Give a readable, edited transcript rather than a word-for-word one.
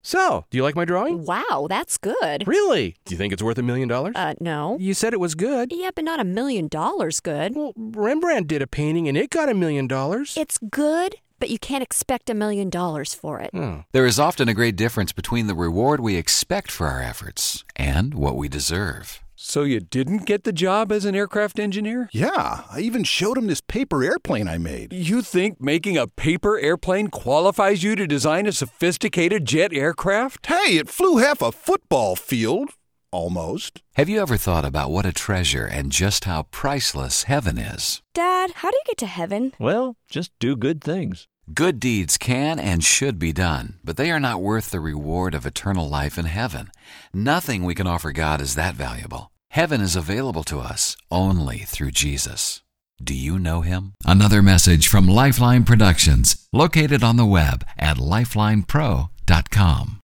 So, do you like my drawing? Wow, that's good. Really? Do you think it's worth $1 million? No. You said it was good. Yeah, but not $1 million good. Well, Rembrandt did a painting and it got $1 million. It's good, but you can't expect $1 million for it. There is often a great difference between the reward we expect for our efforts and what we deserve. So you didn't get the job as an aircraft engineer? Yeah, I even showed him this paper airplane I made. You think making a paper airplane qualifies you to design a sophisticated jet aircraft? Hey, it flew half a football field. Almost. Have you ever thought about what a treasure and just how priceless heaven is? Dad, how do you get to heaven? Well, just do good things. Good deeds can and should be done, but they are not worth the reward of eternal life in heaven. Nothing we can offer God is that valuable. Heaven is available to us only through Jesus. Do you know Him? Another message from Lifeline Productions, located on the web at lifelinepro.com.